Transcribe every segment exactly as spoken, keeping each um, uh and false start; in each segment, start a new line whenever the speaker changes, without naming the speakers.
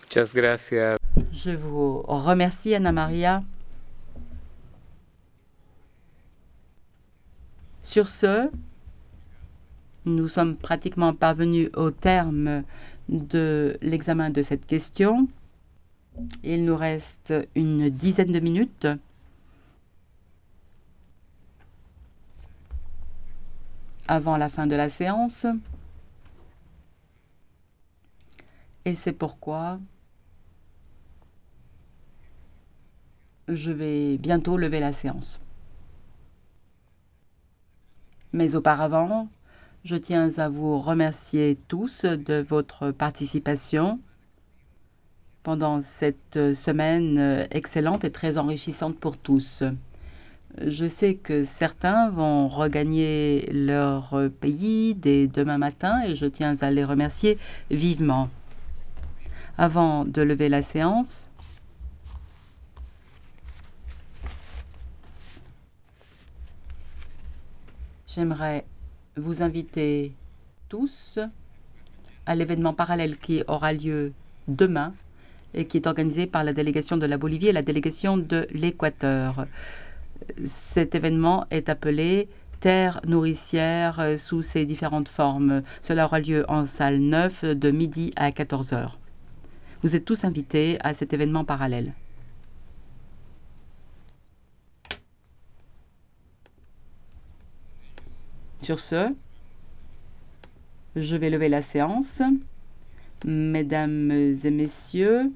Muchas gracias.
Je vous remercie, Anna Maria. Sur ce, nous sommes pratiquement parvenus au terme de l'examen de cette question. Il nous reste une dizaine de minutes. Avant la fin de la séance. Et c'est pourquoi je vais bientôt lever la séance. Mais auparavant, je tiens à vous remercier tous de votre participation pendant cette semaine excellente et très enrichissante pour tous. Je sais que certains vont regagner leur pays dès demain matin et je tiens à les remercier vivement. Avant de lever la séance, j'aimerais vous inviter tous à l'événement parallèle qui aura lieu demain et qui est organisé par la délégation de la Bolivie et la délégation de l'Équateur. Cet événement est appelé Terre nourricière sous ses différentes formes. Cela aura lieu en salle neuf de midi à quatorze heures. Vous êtes tous invités à cet événement parallèle. Sur ce, je vais lever la séance. Mesdames et messieurs,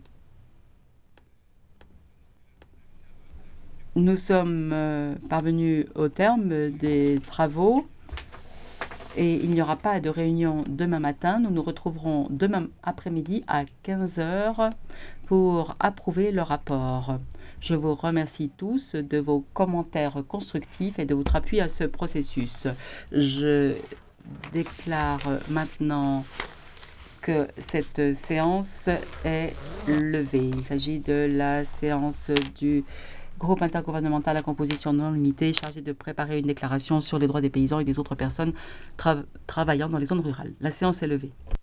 nous sommes parvenus au terme des travaux et il n'y aura pas de réunion demain matin. Nous nous retrouverons demain après-midi à quinze heures pour approuver le rapport. Je vous remercie tous de vos commentaires constructifs et de votre appui à ce processus. Je déclare maintenant que cette séance est levée. Il s'agit de la séance du groupe intergouvernemental à composition non limitée chargé de préparer une déclaration sur les droits des paysans et des autres personnes tra travaillant dans les zones rurales. La séance est levée.